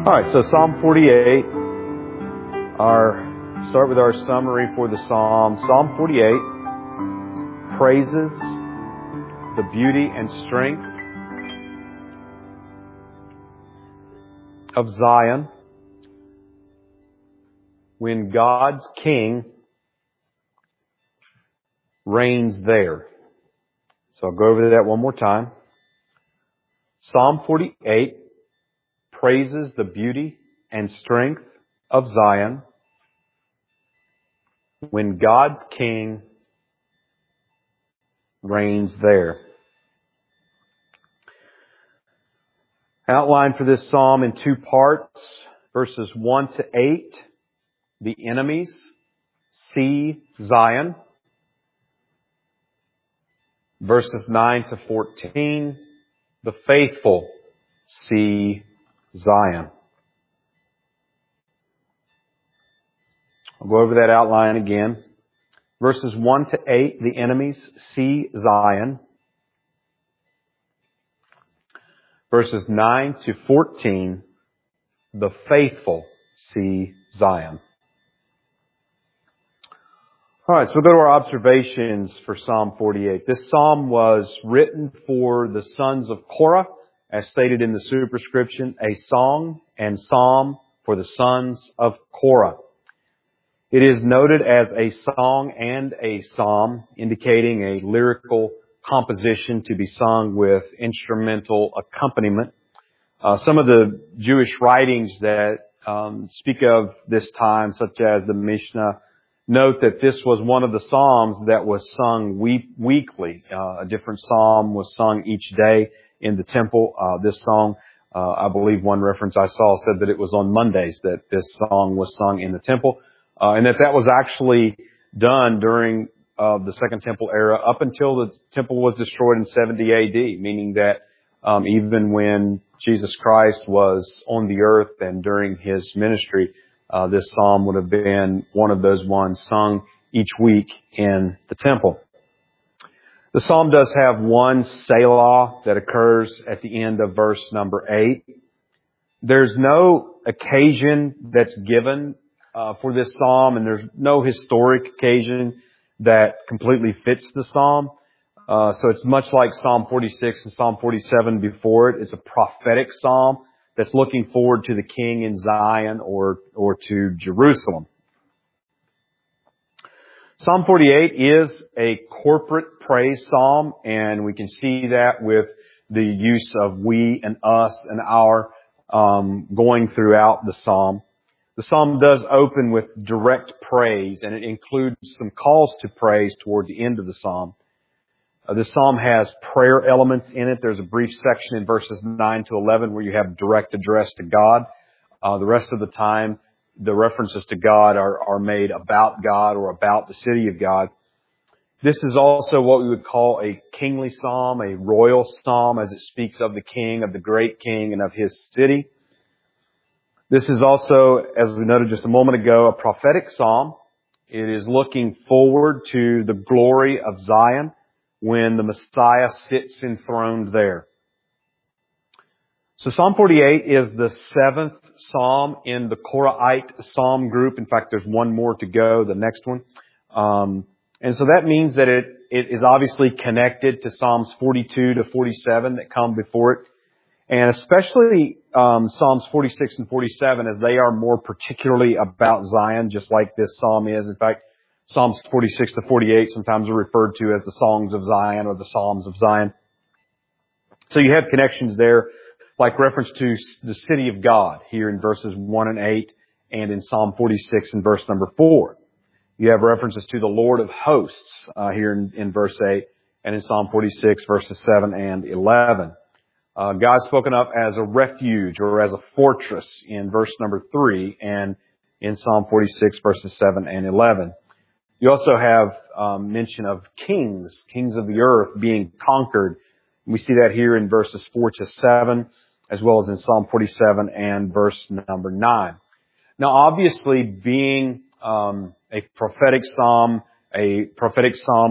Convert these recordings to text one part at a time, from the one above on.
All right, so Psalm 48. Start with our summary for the Psalm. Psalm 48 praises the beauty and strength of Zion when God's King reigns there. So I'll go over that one more time. Psalm 48 praises the beauty and strength of Zion when God's King reigns there. Outline for this psalm in two parts. Verses 1 to 8, the enemies see Zion. Verses 9 to 14, the faithful see Zion. I'll go over that outline again. Verses 1 to 8, the enemies see Zion. Verses 9 to 14, the faithful see Zion. All right, so we'll go to our observations for Psalm 48. This psalm was written for the sons of Korah, as stated in the superscription, a song and psalm for the sons of Korah. It is noted as a song and a psalm, indicating a lyrical composition to be sung with instrumental accompaniment. Some of the Jewish writings that speak of this time, such as the Mishnah, note that this was one of the psalms that was sung weekly. A different psalm was sung each day in the temple. This song, I believe one reference I saw said that it was on Mondays that this song was sung in the temple. And that was actually done during the Second Temple era up until the temple was destroyed in 70 AD, meaning that even when Jesus Christ was on the earth and during His ministry, this psalm would have been one of those ones sung each week in the temple. The psalm does have one Selah that occurs at the end of verse number 8. There's no occasion that's given for this psalm, and there's no historic occasion that completely fits the psalm. So it's much like Psalm 46 and Psalm 47 before it. It's a prophetic psalm that's looking forward to the King in Zion or to Jerusalem. Psalm 48 is a corporate praise psalm, and we can see that with the use of we and us and our going throughout the psalm. The psalm does open with direct praise, and it includes some calls to praise toward the end of the psalm. The psalm has prayer elements in it. There's a brief section in verses 9 to 11 where you have direct address to God. The rest of the time, the references to God are made about God or about the city of God. This is also what we would call a kingly psalm, a royal psalm, as it speaks of the king, of the great king, and of his city. This is also, as we noted just a moment ago, a prophetic psalm. It is looking forward to the glory of Zion when the Messiah sits enthroned there. So Psalm 48 is the seventh psalm in the Korahite psalm group. In fact, there's one more to go, the next one. And so that means that it is obviously connected to Psalms 42 to 47 that come before it. And especially Psalms 46 and 47, as they are more particularly about Zion, just like this psalm is. In fact, Psalms 46 to 48 sometimes are referred to as the Songs of Zion or the Psalms of Zion. So you have connections there, like reference to the city of God here in verses 1 and 8, and in Psalm 46 and verse number 4. You have references to the Lord of hosts here in verse 8, and in Psalm 46 verses 7 and 11. God's spoken of as a refuge or as a fortress in verse number 3 and in Psalm 46 verses 7 and 11. You also have mention of kings of the earth being conquered. We see that here in verses 4 to 7, as well as in Psalm 47 and verse number 9. Now, obviously, being a prophetic psalm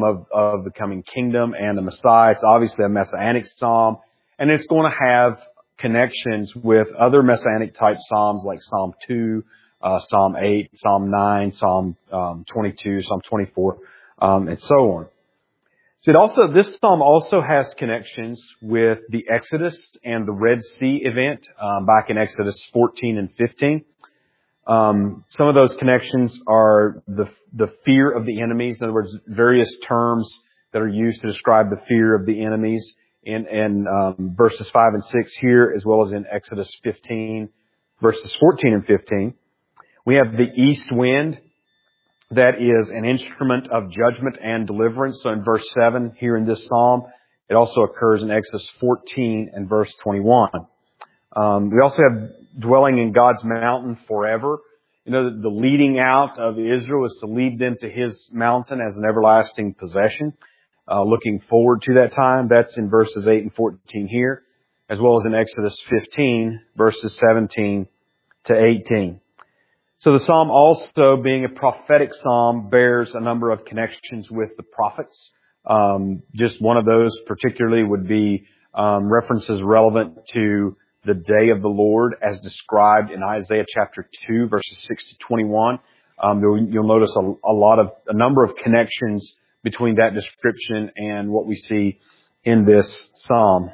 of the coming kingdom and the Messiah, it's obviously a messianic psalm, and it's going to have connections with other messianic type psalms like Psalm 2, Psalm 8, Psalm 9, Psalm 22, Psalm 24, and so on. So this psalm also has connections with the Exodus and the Red Sea event back in Exodus 14 and 15. Some of those connections are the fear of the enemies. In other words, various terms that are used to describe the fear of the enemies in verses 5 and 6 here, as well as in Exodus 15, verses 14 and 15. We have the east wind. That is an instrument of judgment and deliverance. So in verse 7 here in this psalm, it also occurs in Exodus 14 and verse 21. We also have dwelling in God's mountain forever. You know, the leading out of Israel is to lead them to His mountain as an everlasting possession. Looking forward to that time. That's in verses 8 and 14 here, as well as in Exodus 15, verses 17 to 18. So the psalm also, being a prophetic psalm, bears a number of connections with the prophets. Just one of those particularly would be references relevant to the day of the Lord as described in Isaiah chapter 2, verses 6 to 21. You'll notice a number of connections between that description and what we see in this psalm.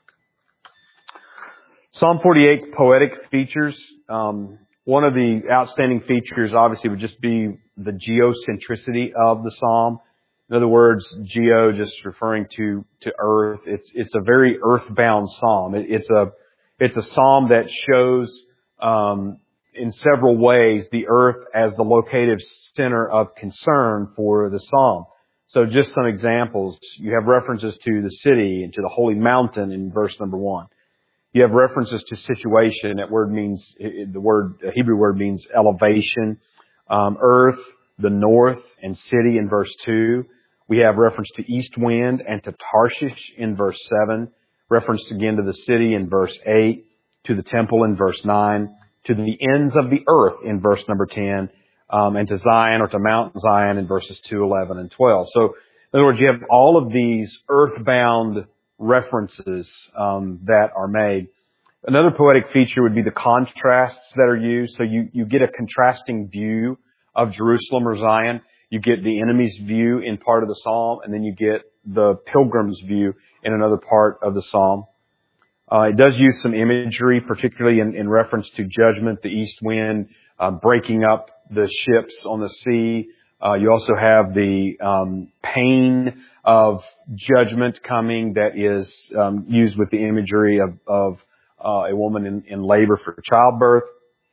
Psalm 48's poetic features. One of the outstanding features obviously would just be the geocentricity of the psalm. In other words, geo just referring to earth. It's a very earthbound psalm. It's a psalm that shows in several ways the earth as the locative center of concern for the psalm. So just some examples. You have references to the city and to the holy mountain in verse number 1. You have references to situation. That word means, the Hebrew word means elevation. Earth, the north, and city in verse 2. We have reference to east wind and to Tarshish in verse 7. Reference again to the city in verse 8. To the temple in verse 9. To the ends of the earth in verse number 10. And to Zion or to Mount Zion in verses 2, 11, and 12. So, in other words, you have all of these earthbound references that are made. Another poetic feature would be the contrasts that are used. So you get a contrasting view of Jerusalem or Zion. You get the enemy's view in part of the psalm, and then you get the pilgrim's view in another part of the psalm. It does use some imagery, particularly in reference to judgment, the east wind breaking up the ships on the sea. You also have the pain of judgment coming that is used with the imagery of a woman in labor for childbirth.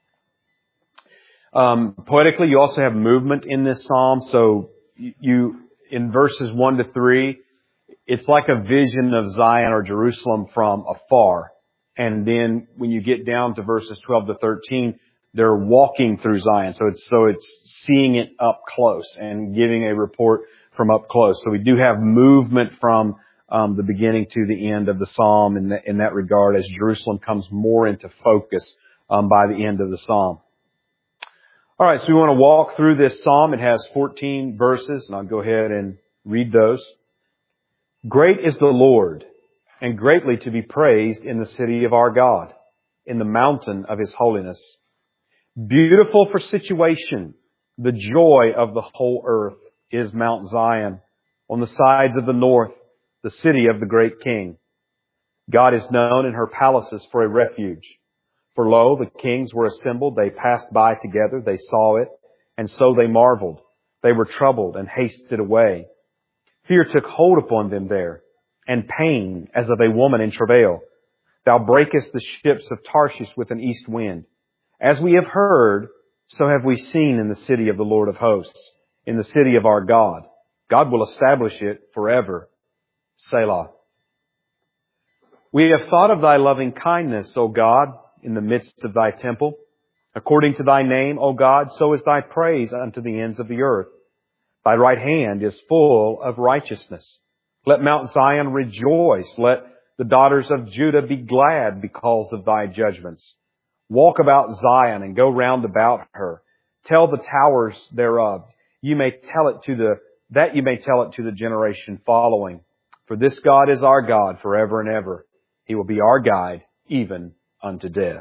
Poetically, you also have movement in this psalm. So you in verses 1 to 3, it's like a vision of Zion or Jerusalem from afar. And then when you get down to verses 12 to 13, they're walking through Zion. So it's seeing it up close and giving a report from up close. So we do have movement from the beginning to the end of the psalm in that regard, as Jerusalem comes more into focus by the end of the psalm. All right, so we want to walk through this psalm. It has 14 verses, and I'll go ahead and read those. Great is the Lord, and greatly to be praised in the city of our God, in the mountain of His holiness. Beautiful for situation, the joy of the whole earth is Mount Zion, on the sides of the north, the city of the great King. God is known in her palaces for a refuge. For lo, the kings were assembled, they passed by together, they saw it, and so they marveled. They were troubled and hasted away. Fear took hold upon them there, and pain as of a woman in travail. Thou breakest the ships of Tarshish with an east wind. As we have heard, so have we seen in the city of the Lord of hosts, in the city of our God. God will establish it forever. Selah. We have thought of Thy loving kindness, O God, in the midst of Thy temple. According to Thy name, O God, so is Thy praise unto the ends of the earth. Thy right hand is full of righteousness. Let Mount Zion rejoice. Let the daughters of Judah be glad because of Thy judgments. Walk about Zion and go round about her. Tell the towers thereof. You may tell it to the generation following. For this God is our God forever and ever. He will be our guide even unto death.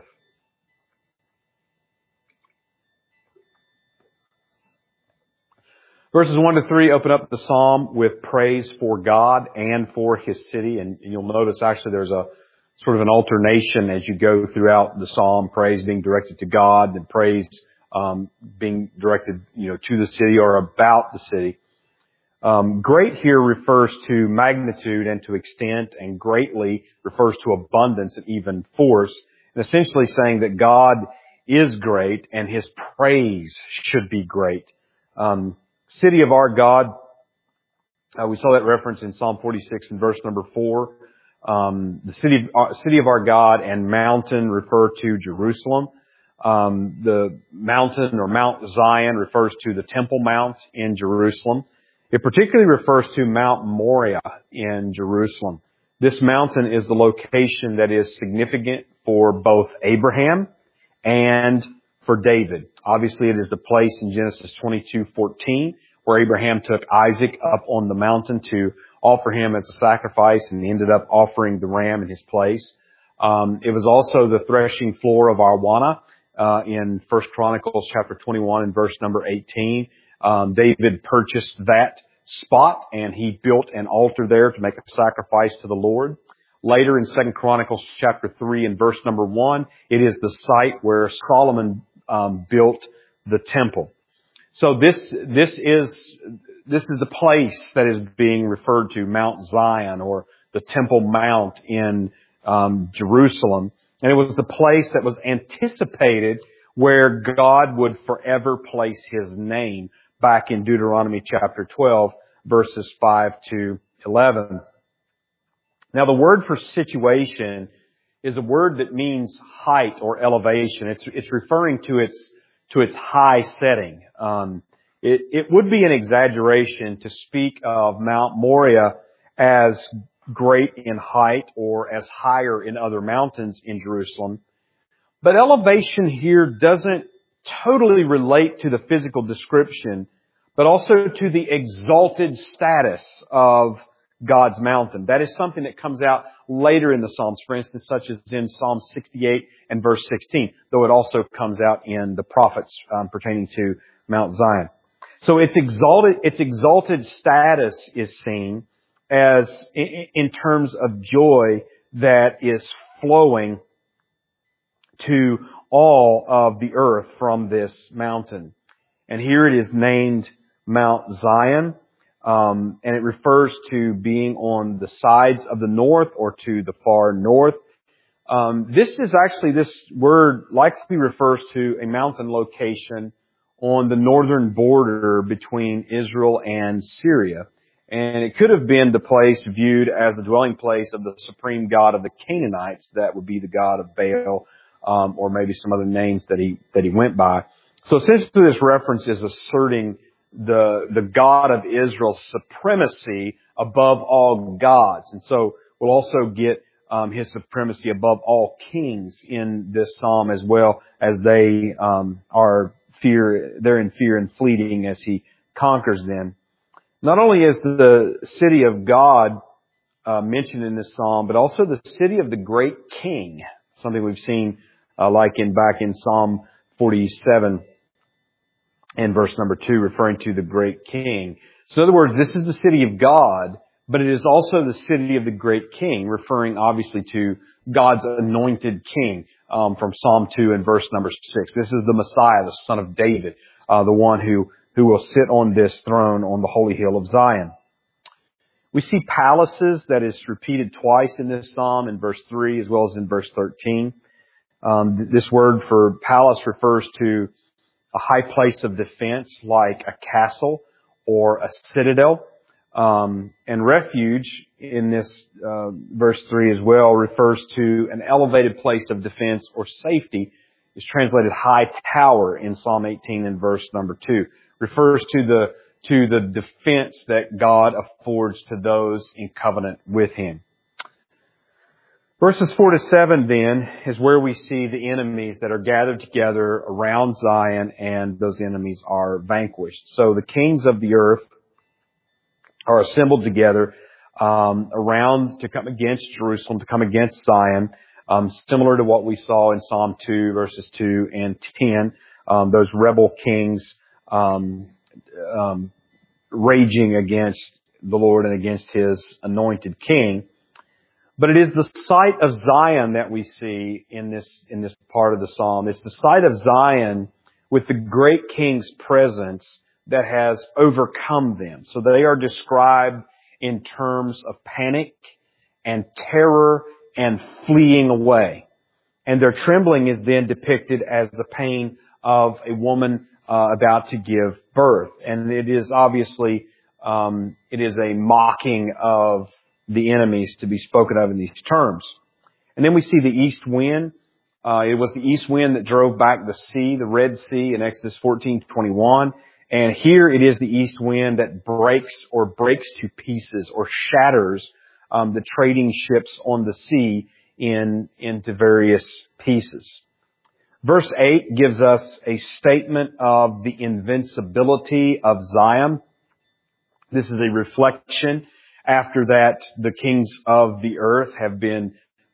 Verses 1 to 3 open up the psalm with praise for God and for His city. And you'll notice actually there's a sort of an alternation as you go throughout the psalm. Praise being directed to God and praise being directed, to the city or about the city. Great here refers to magnitude and to extent, and greatly refers to abundance and even force. And essentially saying that God is great and His praise should be great. City of our God, we saw that reference in Psalm 46 and verse number 4. The city of our God and mountain refer to Jerusalem. The mountain or Mount Zion refers to the Temple Mount in Jerusalem. It particularly refers to Mount Moriah in Jerusalem. This mountain is the location that is significant for both Abraham and for David. Obviously, it is the place in Genesis 22:14 where Abraham took Isaac up on the mountain to offer him as a sacrifice, and he ended up offering the ram in his place. It was also the threshing floor of Arwana in 1 Chronicles chapter 21 and verse number 18. David purchased that spot and he built an altar there to make a sacrifice to the Lord. Later in 2 Chronicles chapter 3 and verse number 1, it is the site where Solomon built the temple. So this is the place that is being referred to, Mount Zion or the Temple Mount in Jerusalem. And it was the place that was anticipated where God would forever place His name, back in Deuteronomy chapter 12, verses 5 to 11. Now the word for situation is a word that means height or elevation. It's referring to its high setting. It would be an exaggeration to speak of Mount Moriah as great in height or as higher in other mountains in Jerusalem. But elevation here doesn't totally relate to the physical description, but also to the exalted status of God's mountain. That is something that comes out later in the Psalms, for instance, such as in Psalm 68 and verse 16, though it also comes out in the prophets pertaining to Mount Zion. So its exalted status is seen as in terms of joy that is flowing to all of the earth from this mountain. And here it is named Mount Zion, and it refers to being on the sides of the north or to the far north. This word likely refers to a mountain location on the northern border between Israel and Syria. And it could have been the place viewed as the dwelling place of the supreme god of the Canaanites. That would be the god of Baal, or maybe some other names that he went by. So essentially this reference is asserting the God of Israel's supremacy above all gods. And so we'll also get His supremacy above all kings in this psalm, as well as they're in fear and fleeting as He conquers them. Not only is the city of God mentioned in this psalm, but also the city of the great king, something we've seen back in Psalm 47 and verse number 2, referring to the great king. So in other words, this is the city of God, but it is also the city of the great king, referring obviously to God's anointed king, from Psalm 2 and verse number 6. This is the Messiah, the son of David, the one who will sit on this throne on the holy hill of Zion. We see palaces, that is repeated twice in this psalm, in verse 3 as well as in verse 13. This word for palace refers to a high place of defense like a castle or a citadel. And refuge in this verse 3 as well refers to an elevated place of defense or safety. It's translated high tower in Psalm 18 and verse number 2. Refers to the defense that God affords to those in covenant with Him. Verses 4 to 7 then is where we see the enemies that are gathered together around Zion, and those enemies are vanquished. So the kings of the earth are assembled together around to come against Jerusalem, to come against Zion. similar to what we saw in Psalm 2, verses 2 and 10, those rebel kings raging against the Lord and against His anointed king. But it is the sight of Zion that we see in this part of the psalm. It's the sight of Zion with the great king's presence that has overcome them. So they are described in terms of panic and terror and fleeing away. And their trembling is then depicted as the pain of a woman about to give birth. And it is obviously, it is a mocking of the enemies to be spoken of in these terms. And then we see the east wind. It was the east wind that drove back the sea, the Red Sea in Exodus 14:21. And here it is the east wind that breaks to pieces or shatters the trading ships on the sea into various pieces. Verse 8 gives us a statement of the invincibility of Zion. This is a reflection after that the kings of the earth have been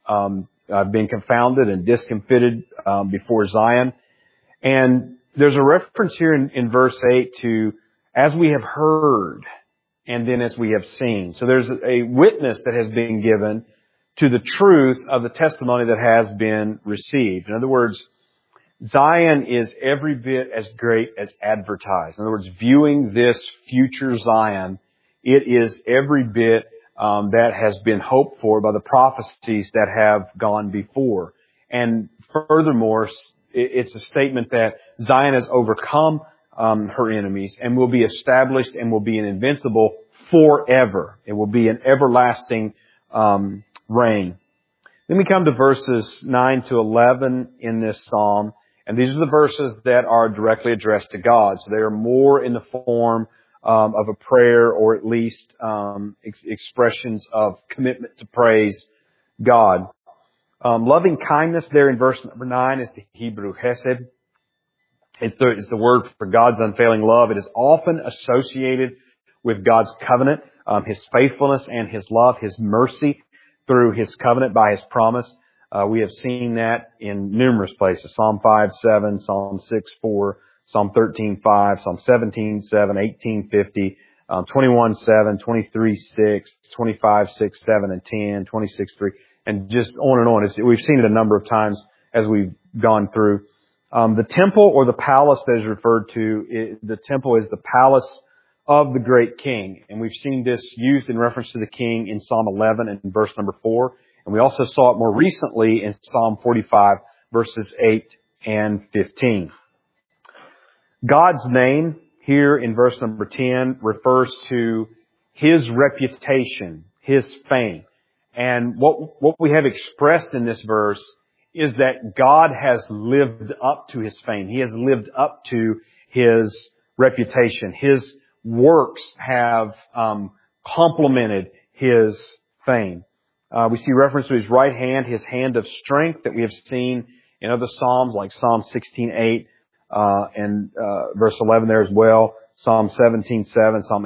confounded and discomfited before Zion. And there's a reference here in verse 8 to, as we have heard, and then as we have seen. So there's a witness that has been given to the truth of the testimony that has been received. In other words, Zion is every bit as great as advertised. In other words, viewing this future Zion, it is every bit that has been hoped for by the prophecies that have gone before. And furthermore, it's a statement that Zion has overcome her enemies and will be established and will be an invincible forever. It will be an everlasting reign. Then we come to verses 9 to 11 in this psalm. And these are the verses that are directly addressed to God. So they are more in the form of a prayer, or at least expressions of commitment to praise God. Loving kindness there in verse number 9 is the Hebrew hesed. It's the word for God's unfailing love. It is often associated with God's covenant, His faithfulness and His love, His mercy through His covenant by His promise. We have seen that in numerous places. Psalm 5:7, Psalm 6:4, Psalm 13:5, Psalm 17:7, 18:50, 21:7, 23:6, 25:6, 7, and 10, 26:3, and just on and on. We've seen it a number of times as we've gone through. The temple or the palace that is referred to, the temple is the palace of the great king. And we've seen this used in reference to the king in Psalm 11 and verse number 4. And we also saw it more recently in Psalm 45, verses 8 and 15. God's name here in verse number 10 refers to His reputation, His fame. And what we have expressed in this verse is that God has lived up to His fame. He has lived up to His reputation. His works have complemented His fame. We see reference to His right hand, His hand of strength that we have seen in other Psalms like Psalm 16:8 and verse 11 there as well. Psalm 17:7, Psalm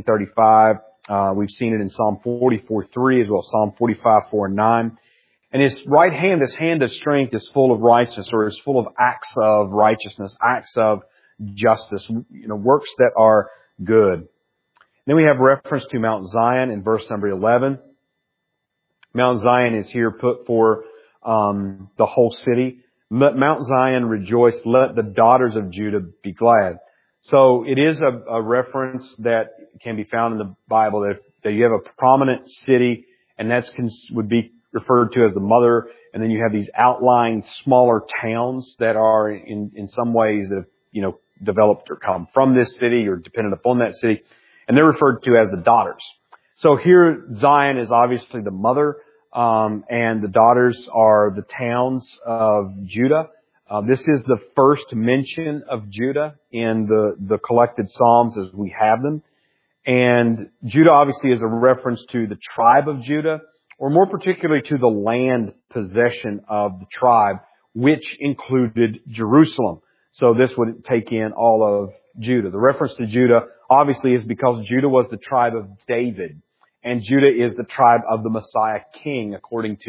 18:35. We've seen it in Psalm 44:3 as well, Psalm 45:4 and 9. And His right hand, His hand of strength, is full of righteousness, or is full of acts of righteousness, acts of justice, works that are good. Then we have reference to Mount Zion in verse number 11. Mount Zion is here put for the whole city. Let Mount Zion rejoice. Let the daughters of Judah be glad. So it is a reference that can be found in the Bible that you have a prominent city, and that would be referred to as the mother. And then you have these outlying smaller towns that are in some ways that have, developed or come from this city or dependent upon that city. And they're referred to as the daughters. So here, Zion is obviously the mother, and the daughters are the towns of Judah. This is the first mention of Judah in the collected Psalms as we have them. And Judah obviously is a reference to the tribe of Judah, or more particularly to the land possession of the tribe, which included Jerusalem. So this would take in all of Judah. The reference to Judah obviously is because Judah was the tribe of David, and Judah is the tribe of the Messiah King, according to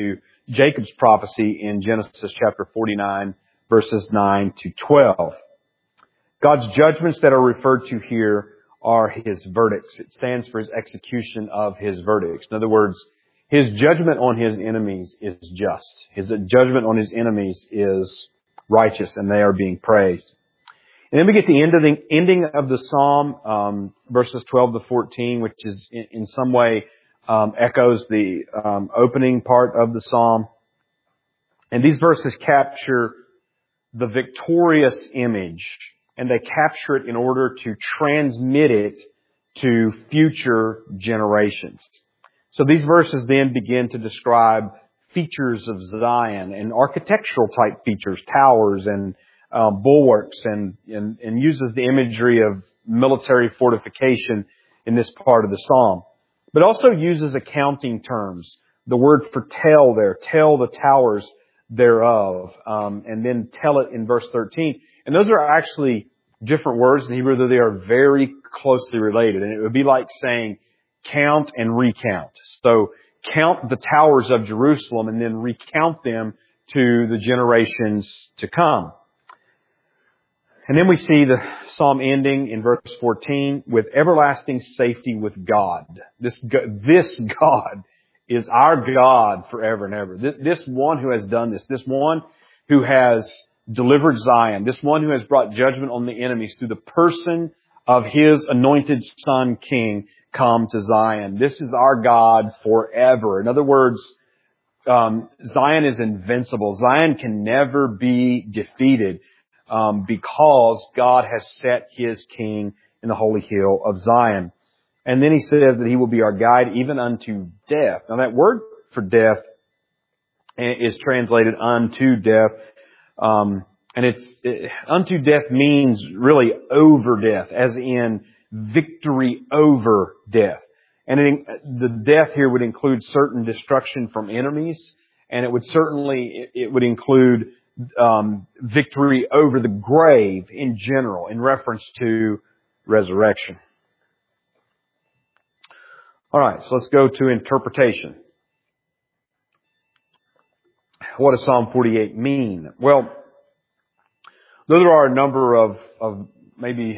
Jacob's prophecy in Genesis chapter 49, verses 9 to 12. God's judgments that are referred to here are His verdicts. It stands for His execution of His verdicts. In other words, His judgment on His enemies is just. His judgment on His enemies is righteous, and they are being praised. And then we get the ending of the psalm, verses 12 to 14, which is in some way echoes the opening part of the psalm. And these verses capture the victorious image, and they capture it in order to transmit it to future generations. So these verses then begin to describe features of Zion and architectural type features, towers and bulwarks, and uses the imagery of military fortification in this part of the psalm. But also uses accounting terms. The word for tell there, tell the towers thereof, and then tell it in verse 13. And those are actually different words in Hebrew, though they are very closely related. And it would be like saying count and recount. So count the towers of Jerusalem and then recount them to the generations to come. And then we see the psalm ending in verse 14 with everlasting safety with God. This God is our God forever and ever. This one who has done this one who has delivered Zion, this one who has brought judgment on the enemies through the person of His anointed Son King come to Zion. This is our God forever. In other words, Zion is invincible. Zion can never be defeated. Because God has set His King in the holy hill of Zion. And then He says that He will be our guide even unto death. Now that word for death is translated unto death. Unto death means really over death, as in victory over death. And the death here would include certain destruction from enemies, and it would include victory over the grave in general, in reference to resurrection. All right, so let's go to interpretation. What does Psalm 48 mean? Well, though there are a number of maybe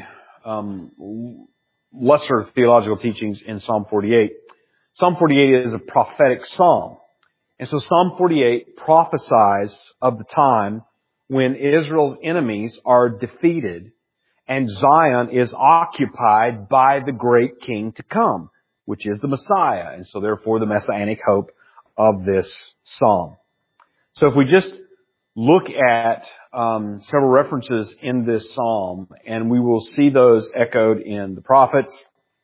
lesser theological teachings in Psalm 48, Psalm 48 is a prophetic psalm. And so Psalm 48 prophesies of the time when Israel's enemies are defeated and Zion is occupied by the great King to come, which is the Messiah. And so therefore the messianic hope of this psalm. So if we just look at several references in this psalm, and we will see those echoed in the prophets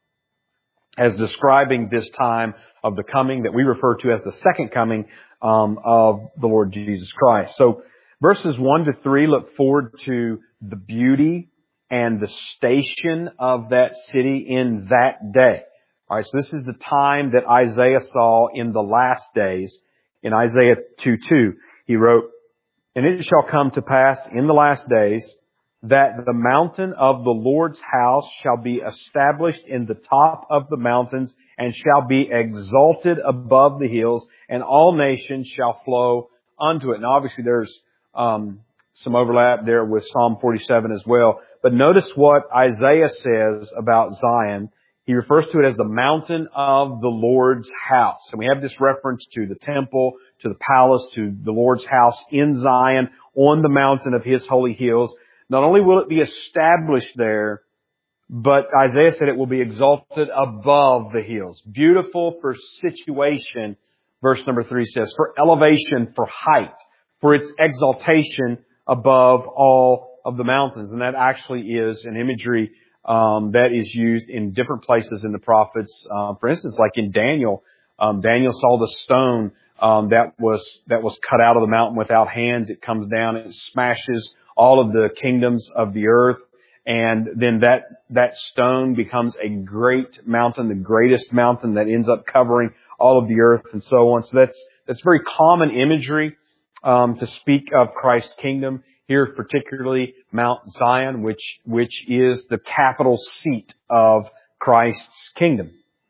as describing this time of the coming that we refer to as the second coming of the Lord Jesus Christ. So verses 1 to 3 look forward to the beauty and the station of that city in that day. All right, so this is the time that Isaiah saw in the last days. In Isaiah 2:2, he wrote, "And it shall come to pass in the last days that the mountain of the Lord's house shall be established in the top of the mountains and shall be exalted above the hills, and all nations shall flow unto it." And obviously there's some overlap there with Psalm 47 as well. But notice what Isaiah says about Zion. He refers to it as the mountain of the Lord's house. And we have this reference to the temple, to the palace, to the Lord's house in Zion on the mountain of His holy hills. Not only will it be established there, but Isaiah said it will be exalted above the hills. Beautiful for situation, verse number 3 says, for elevation, for height, for its exaltation above all of the mountains. And that actually is an imagery that is used in different places in the prophets. For instance, like in Daniel, Daniel saw the stone that was cut out of the mountain without hands. It comes down and it smashes all of the kingdoms of the earth. And then that stone becomes a great mountain, the greatest mountain that ends up covering all of the earth and so on. So that's very common imagery to speak of Christ's kingdom. Here, particularly Mount Zion, which is the capital seat of Christ's kingdom.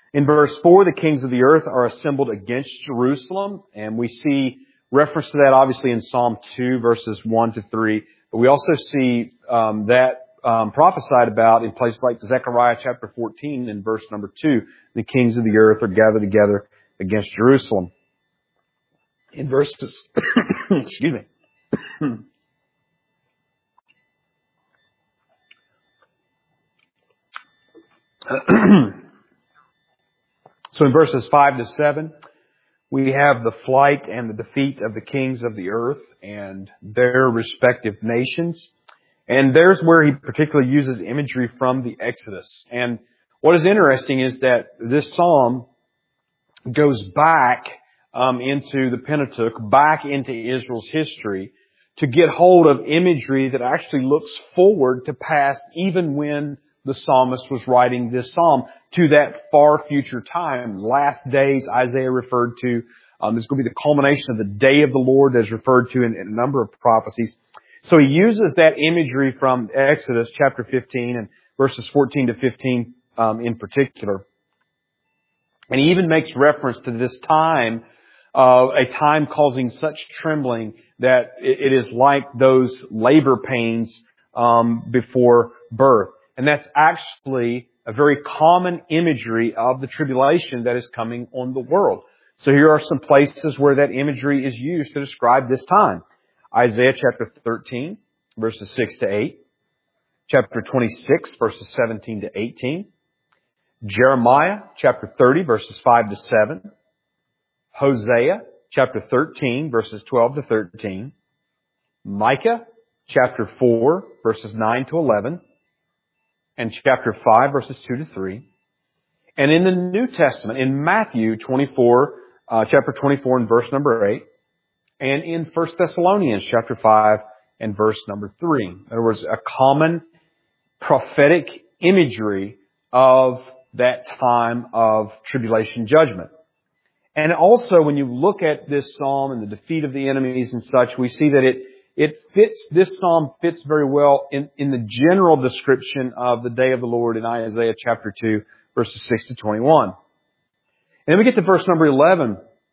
In verse 4, the kings of the earth are assembled against Jerusalem, and we see reference to that obviously in Psalm 2, verses 1 to 3. But we also see that prophesied about in places like Zechariah chapter 14 and verse number 2. The kings of the earth are gathered together against Jerusalem. In verses, excuse me. So in verses 5 to 7, we have the flight and the defeat of the kings of the earth and their respective nations. And there's where he particularly uses imagery from the Exodus. And what is interesting is that this psalm goes back into the Pentateuch, back into Israel's history, to get hold of imagery that actually looks forward to past, even when the psalmist was writing this psalm, to that far future time. Last days, Isaiah referred to. This is going to be the culmination of the day of the Lord as referred to in a number of prophecies. So he uses that imagery from Exodus chapter 15 and verses 14 to 15 in particular. And he even makes reference to this time, a time causing such trembling that it is like those labor pains before birth. And that's actually a very common imagery of the tribulation that is coming on the world. So here are some places where that imagery is used to describe this time. Isaiah chapter 13, verses 6 to 8. Chapter 26, verses 17 to 18. Jeremiah chapter 30, verses 5 to 7. Hosea chapter 13, verses 12 to 13. Micah chapter 4, verses 9 to 11. And chapter 5, verses 2 to 3. And in the New Testament, in Matthew 24, chapter 24 and verse number 8. And in 1 Thessalonians chapter 5 and verse number 3. In other words, a common prophetic imagery of that time of tribulation judgment. And also, when you look at this psalm and the defeat of the enemies and such, we see that this psalm fits very well in the general description of the day of the Lord in Isaiah chapter 2, verses 6 to 21. And then we get to verse number 11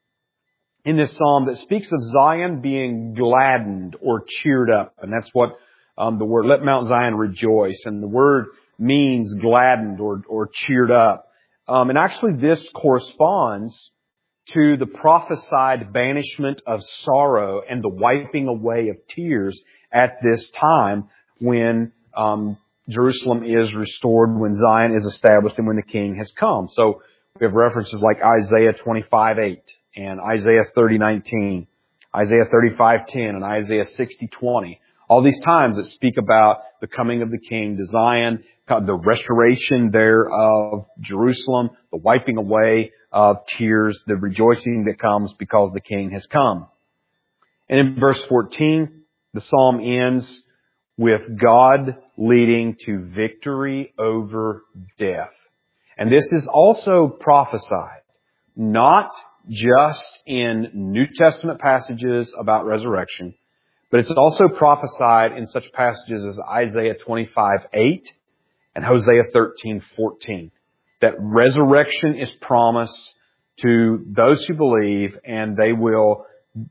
in this psalm that speaks of Zion being gladdened or cheered up. And that's what the word, let Mount Zion rejoice. And the word means gladdened or cheered up. And actually this corresponds to the prophesied banishment of sorrow and the wiping away of tears at this time when Jerusalem is restored, when Zion is established, and when the King has come. So we have references like Isaiah 25:8 and Isaiah 30:19, Isaiah 35:10, and Isaiah 60:20. All these times that speak about the coming of the King to Zion, the restoration there of Jerusalem, the wiping away of tears, the rejoicing that comes because the King has come. And in verse 14, the psalm ends with God leading to victory over death. And this is also prophesied, not just in New Testament passages about resurrection, but it's also prophesied in such passages as Isaiah 25:8 and Hosea 13:14. That resurrection is promised to those who believe, and they will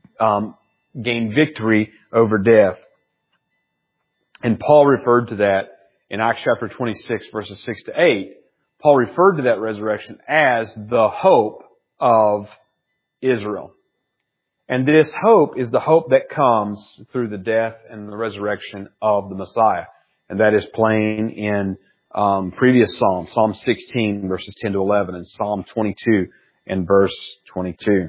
gain victory over death. And Paul referred to that in Acts chapter 26, verses 6 to 8. Paul referred to that resurrection as the hope of Israel. And this hope is the hope that comes through the death and the resurrection of the Messiah. And that is plain in previous Psalms, Psalm 16, verses 10 to 11, and Psalm 22 and verse 22.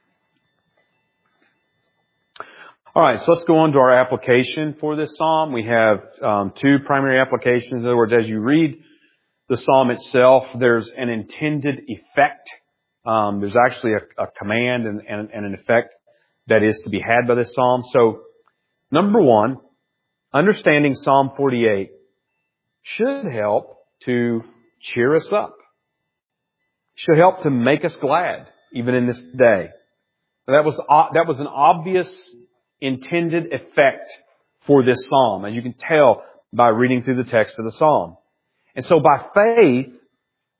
All right, so let's go on to our application for this psalm. We have two primary applications. In other words, as you read the psalm itself, there's an intended effect. There's actually a command and an effect that is to be had by this psalm. So, number one, understanding Psalm 48 should help to cheer us up. Should help to make us glad, even in this day. That was an obvious intended effect for this psalm, as you can tell by reading through the text of the psalm. And so by faith,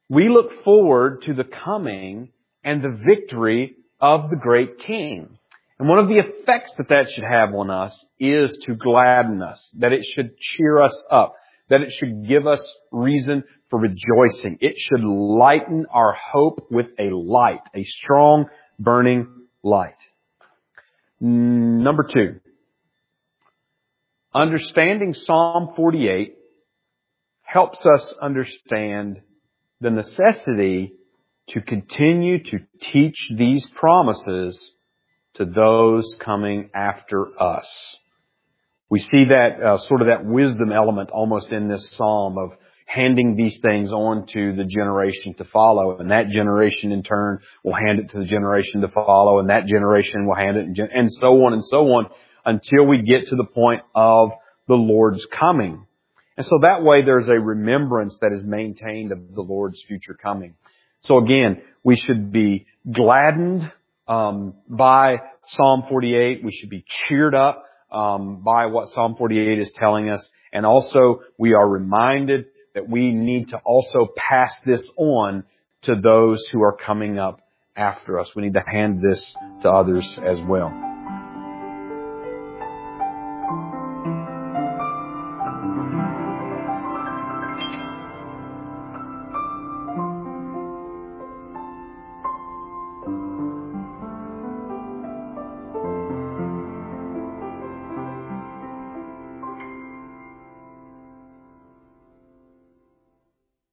we look forward to the coming and the victory of the great King. And one of the effects that should have on us is to gladden us, that it should cheer us up, that it should give us reason for rejoicing. It should lighten our hope with a light, a strong, burning light. Number 2, understanding Psalm 48 helps us understand the necessity to continue to teach these promises to those coming after us. We see that sort of that wisdom element almost in this psalm of handing these things on to the generation to follow, and that generation in turn will hand it to the generation to follow, and that generation will hand it, and so on, until we get to the point of the Lord's coming. And so that way there's a remembrance that is maintained of the Lord's future coming. So again, we should be gladdened by Psalm 48. We should be cheered up by what Psalm 48 is telling us. And also we are reminded that we need to also pass this on to those who are coming up after us. We need to hand this to others as well.